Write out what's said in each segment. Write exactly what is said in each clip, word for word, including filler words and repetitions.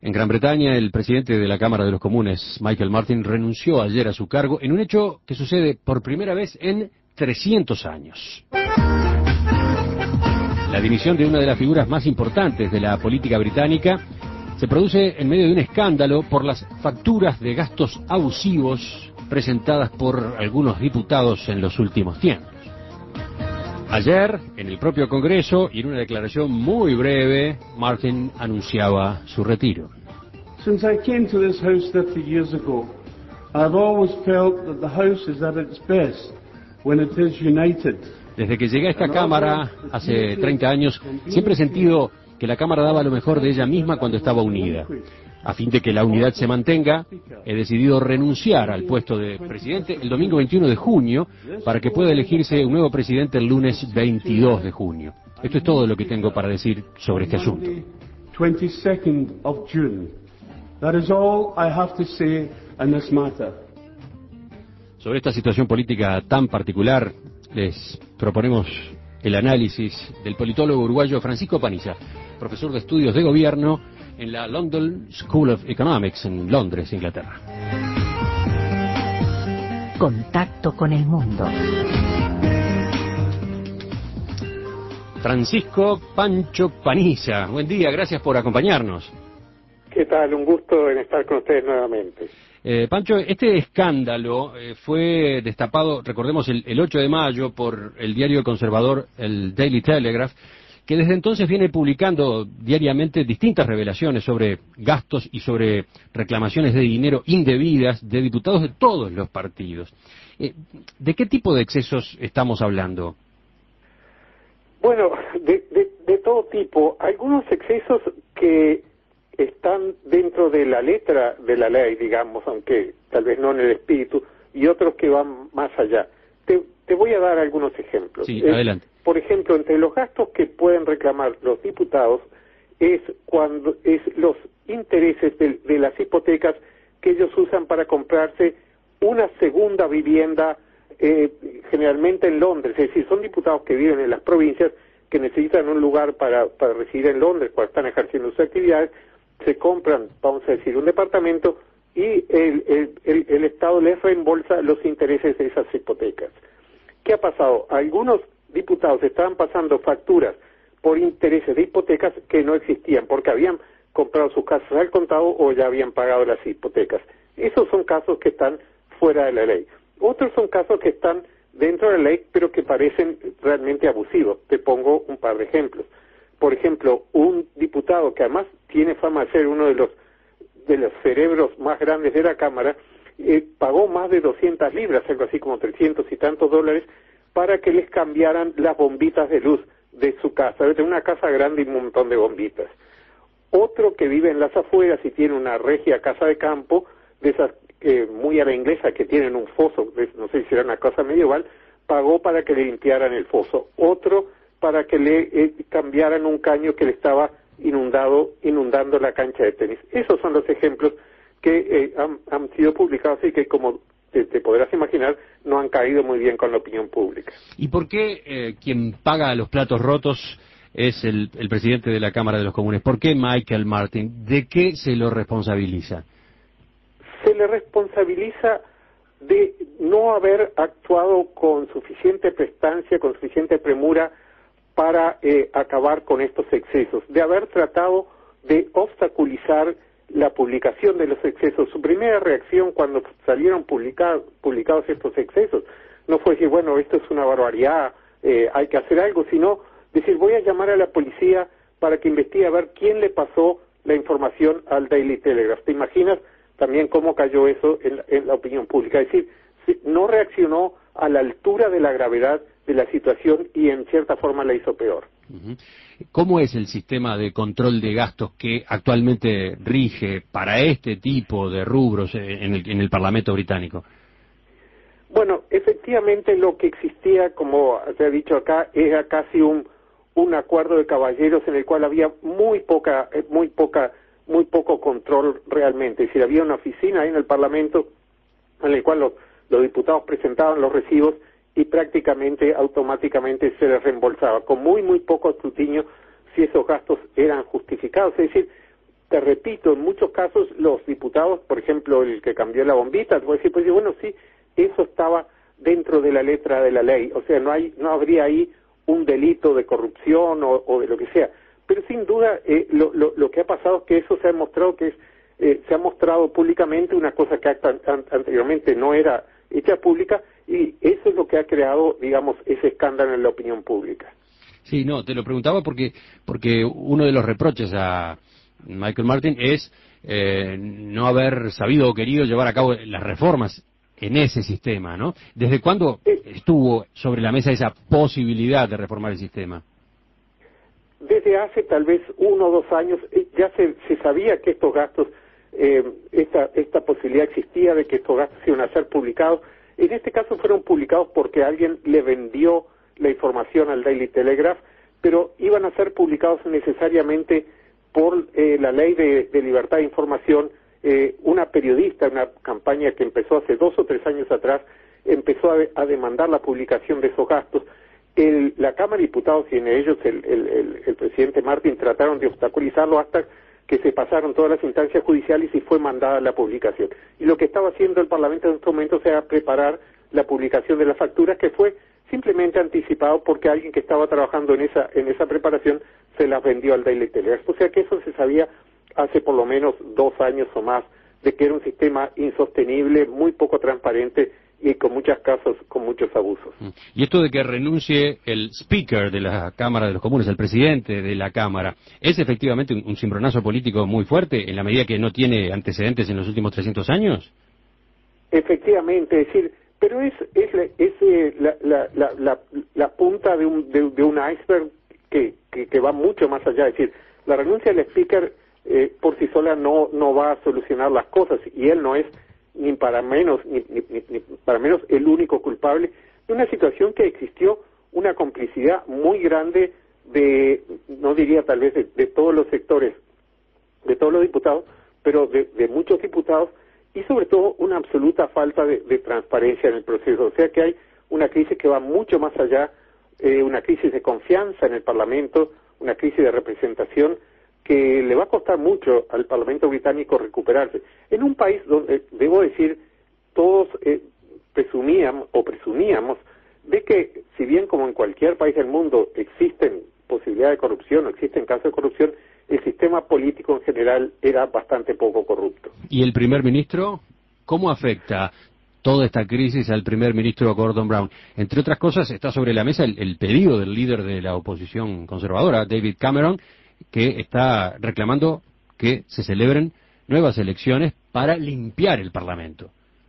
En Gran Bretaña, el presidente de la Cámara de los Comunes, Michael Martin, renunció ayer a su cargo en un hecho que sucede por primera vez en trescientos años. La dimisión de una de las figuras más importantes de la política británica se produce en medio de un escándalo por las facturas de gastos abusivos presentadas por algunos diputados en los últimos tiempos. Ayer, en el propio Congreso y en una declaración muy breve, Martin anunciaba su retiro. Since I came to this house thirty years ago, I've always felt that the house is at its best when it is united. Desde que llegué a esta Cámara hace treinta años, siempre he sentido que la Cámara daba lo mejor de ella misma cuando estaba unida. A fin de que la unidad se mantenga, he decidido renunciar al puesto de presidente el domingo veintiuno de junio para que pueda elegirse un nuevo presidente el lunes veintidós de junio. Esto es todo lo que tengo para decir sobre este asunto. twenty-second of June. That is all I have to say on this matter. Sobre esta situación política tan particular, les proponemos el análisis del politólogo uruguayo Francisco Paniza, profesor de estudios de gobierno en la London School of Economics en Londres, Inglaterra. Contacto con el mundo. Francisco Pancho Paniza, buen día, gracias por acompañarnos. ¿Qué tal? Un gusto en estar con ustedes nuevamente. Eh, Pancho, este escándalo eh, fue destapado, recordemos, el, el ocho de mayo por el diario conservador, el Daily Telegraph, que desde entonces viene publicando diariamente distintas revelaciones sobre gastos y sobre reclamaciones de dinero indebidas de diputados de todos los partidos. Eh, ¿De qué tipo de excesos estamos hablando? Bueno, de, de, de todo tipo. Algunos excesos que están dentro de la letra de la ley, digamos, aunque tal vez no en el espíritu, y otros que van más allá. Te, te voy a dar algunos ejemplos. Sí, eh, adelante. Por ejemplo, entre los gastos que pueden reclamar los diputados es cuando es los intereses de, de las hipotecas que ellos usan para comprarse una segunda vivienda, eh, generalmente en Londres. Es decir, son diputados que viven en las provincias, que necesitan un lugar para, para residir en Londres cuando están ejerciendo sus actividades, se compran, vamos a decir, un departamento y el, el, el, el Estado les reembolsa los intereses de esas hipotecas. ¿Qué ha pasado? Algunos diputados estaban pasando facturas por intereses de hipotecas que no existían, porque habían comprado sus casas al contado o ya habían pagado las hipotecas. Esos son casos que están fuera de la ley. Otros son casos que están dentro de la ley, pero que parecen realmente abusivos. Te pongo un par de ejemplos. Por ejemplo, un diputado que además tiene fama de ser uno de los de los cerebros más grandes de la Cámara, eh, pagó más de doscientas libras, algo así como trescientos y tantos dólares, para que les cambiaran las bombitas de luz de su casa. Tiene una casa grande y un montón de bombitas. Otro que vive en las afueras y tiene una regia casa de campo, de esas eh, muy a la inglesa, que tienen un foso, no sé si era una casa medieval, pagó para que le limpiaran el foso. Otro para que le eh, cambiaran un caño que le estaba inundado, inundando la cancha de tenis. Esos son los ejemplos que eh, han, han sido publicados y que, como te, te podrás imaginar, no han caído muy bien con la opinión pública. ¿Y por qué eh, quien paga los platos rotos es el, el presidente de la Cámara de los Comunes? ¿Por qué Michael Martin? ¿De qué se lo responsabiliza? Se le responsabiliza de no haber actuado con suficiente prestancia, con suficiente premura para eh, acabar con estos excesos, de haber tratado de obstaculizar la publicación de los excesos. Su primera reacción cuando salieron publica, publicados estos excesos no fue decir, bueno, esto es una barbaridad, eh, hay que hacer algo, sino decir, voy a llamar a la policía para que investigue a ver quién le pasó la información al Daily Telegraph. ¿Te imaginas también cómo cayó eso en la, en la opinión pública? Es decir, no reaccionó a la altura de la gravedad de la situación y en cierta forma la hizo peor. ¿Cómo es el sistema de control de gastos que actualmente rige para este tipo de rubros en el, en el Parlamento británico? Bueno, efectivamente lo que existía, como se ha dicho acá, era casi un, un acuerdo de caballeros en el cual había muy poca, muy poca, muy poco control realmente. Es decir, había una oficina ahí en el Parlamento en el cual los, los diputados presentaban los recibos y prácticamente automáticamente se les reembolsaba, con muy, muy poco escrutinio si esos gastos eran justificados. Es decir, te repito, en muchos casos los diputados, por ejemplo, el que cambió la bombita, te voy a decir, pues bueno, sí, eso estaba dentro de la letra de la ley, o sea, no hay, no habría ahí un delito de corrupción o, o de lo que sea, pero sin duda eh, lo, lo, lo que ha pasado es que eso se ha mostrado que es, eh, se ha mostrado públicamente una cosa que an, an, anteriormente no era hecha pública, y eso es lo que ha creado, digamos, ese escándalo en la opinión pública. Sí, no, te lo preguntaba porque porque uno de los reproches a Michael Martin es eh, no haber sabido o querido llevar a cabo las reformas en ese sistema, ¿no? ¿Desde cuándo estuvo sobre la mesa esa posibilidad de reformar el sistema? Desde hace tal vez uno o dos años ya se, se sabía que estos gastos, eh, esta, esta posibilidad existía de que estos gastos iban a ser publicados. En este caso fueron publicados porque alguien le vendió la información al Daily Telegraph, pero iban a ser publicados necesariamente por eh, la ley de, de libertad de información. Eh, una periodista, una campaña que empezó hace dos o tres años atrás, empezó a, de, a demandar la publicación de esos gastos. El, la Cámara de Diputados y en ellos el, el, el, el presidente Martin trataron de obstaculizarlo hasta que se pasaron todas las instancias judiciales y fue mandada la publicación. Y lo que estaba haciendo el Parlamento en este momento era preparar la publicación de las facturas, que fue simplemente anticipado porque alguien que estaba trabajando en esa en esa preparación se las vendió al Daily Telegraph. O sea que eso se sabía hace por lo menos dos años o más, de que era un sistema insostenible, muy poco transparente y con muchos casos, con muchos abusos. Y esto de que renuncie el speaker de la Cámara de los Comunes, el presidente de la Cámara, ¿es efectivamente un, un cimbronazo político muy fuerte en la medida que no tiene antecedentes en los últimos trescientos años? Efectivamente, es decir, pero es es, la, es eh, la, la, la, la, la punta de un, de, de un iceberg que, que, que va mucho más allá. Es decir, la renuncia del speaker eh, por sí sola no no va a solucionar las cosas, y él no es ni para menos ni, ni, ni, ni para menos el único culpable de una situación que existió una complicidad muy grande de, no diría tal vez de, de todos los sectores, de todos los diputados, pero de, de muchos diputados, y sobre todo una absoluta falta de, de transparencia en el proceso. O sea que hay una crisis que va mucho más allá, eh, una crisis de confianza en el Parlamento, una crisis de representación que le va a costar mucho al Parlamento británico recuperarse. En un país donde, debo decir, todos eh, presumíamos o presumíamos de que, si bien como en cualquier país del mundo existen posibilidades de corrupción o existen casos de corrupción, el sistema político en general era bastante poco corrupto. ¿Y el primer ministro? ¿Cómo afecta toda esta crisis al primer ministro Gordon Brown? Entre otras cosas, está sobre la mesa el, el pedido del líder de la oposición conservadora, David Cameron, que está reclamando que se celebren nuevas elecciones para limpiar el Parlamento.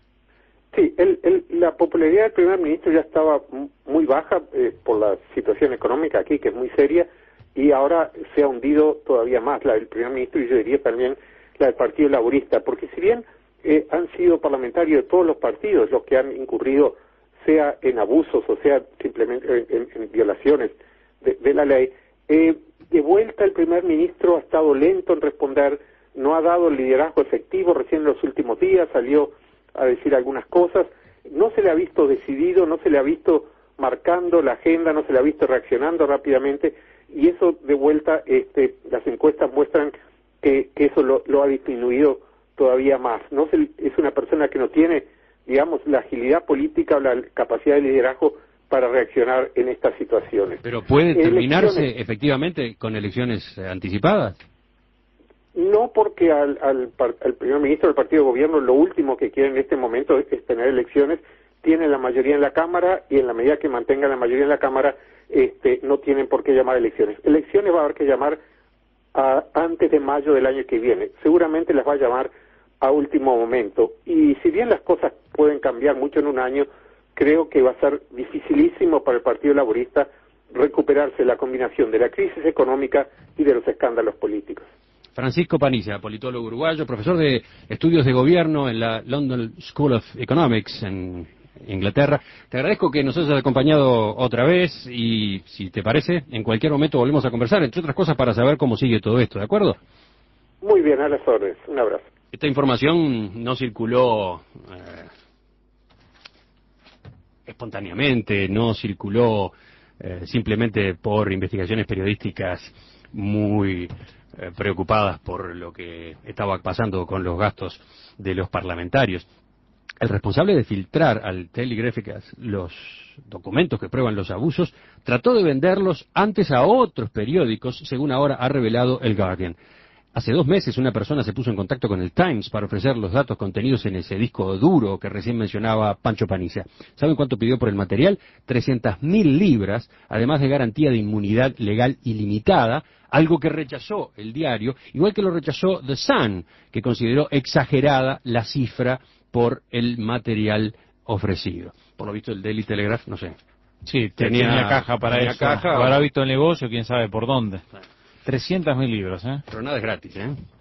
Sí, el, el, la popularidad del primer ministro ya estaba muy baja eh, por la situación económica aquí, que es muy seria, y ahora se ha hundido todavía más la del primer ministro, y yo diría también la del Partido Laborista, porque si bien eh, han sido parlamentarios de todos los partidos los que han incurrido, sea en abusos o sea simplemente en, en, en violaciones de, de la ley, eh, de vuelta el primer ministro ha estado lento en responder, no ha dado el liderazgo efectivo. Recién en los últimos días salió a decir algunas cosas, no se le ha visto decidido, no se le ha visto marcando la agenda, no se le ha visto reaccionando rápidamente, y eso de vuelta, este, las encuestas muestran que, que eso lo, lo ha disminuido todavía más. No se, es una persona que no tiene, digamos, la agilidad política o la capacidad de liderazgo para reaccionar en estas situaciones. ¿Pero puede terminarse elecciones, efectivamente con elecciones anticipadas? No, porque al, al, al primer ministro del partido de gobierno lo último que quiere en este momento es, es tener elecciones. Tienen la mayoría en la Cámara, y en la medida que mantengan la mayoría en la Cámara, este, no tienen por qué llamar elecciones. Elecciones va a haber que llamar a, antes de mayo del año que viene. Seguramente las va a llamar a último momento. Y si bien las cosas pueden cambiar mucho en un año, creo que va a ser dificilísimo para el Partido Laborista recuperarse la combinación de la crisis económica y de los escándalos políticos. Francisco Paniza, politólogo uruguayo, profesor de estudios de gobierno en la London School of Economics en Inglaterra. Te agradezco que nos hayas acompañado otra vez y, si te parece, en cualquier momento volvemos a conversar, entre otras cosas para saber cómo sigue todo esto, ¿de acuerdo? Muy bien, a las órdenes. Un abrazo. Esta información no circuló eh, espontáneamente, no circuló eh, simplemente por investigaciones periodísticas muy eh, preocupadas por lo que estaba pasando con los gastos de los parlamentarios. El responsable de filtrar al Telegraph los documentos que prueban los abusos trató de venderlos antes a otros periódicos, según ahora ha revelado el Guardian. Hace dos meses una persona se puso en contacto con el Times para ofrecer los datos contenidos en ese disco duro que recién mencionaba Pancho Paniza. ¿Saben cuánto pidió por el material? trescientas mil libras, además de garantía de inmunidad legal ilimitada, algo que rechazó el diario, igual que lo rechazó The Sun, que consideró exagerada la cifra por el material ofrecido. Por lo visto el Daily Telegraph, no sé. Sí, tenía, tenía caja para tenía eso. Caja, habrá visto el negocio, quién sabe por dónde. trescientas mil libras, ¿eh? Pero nada es gratis, ¿eh?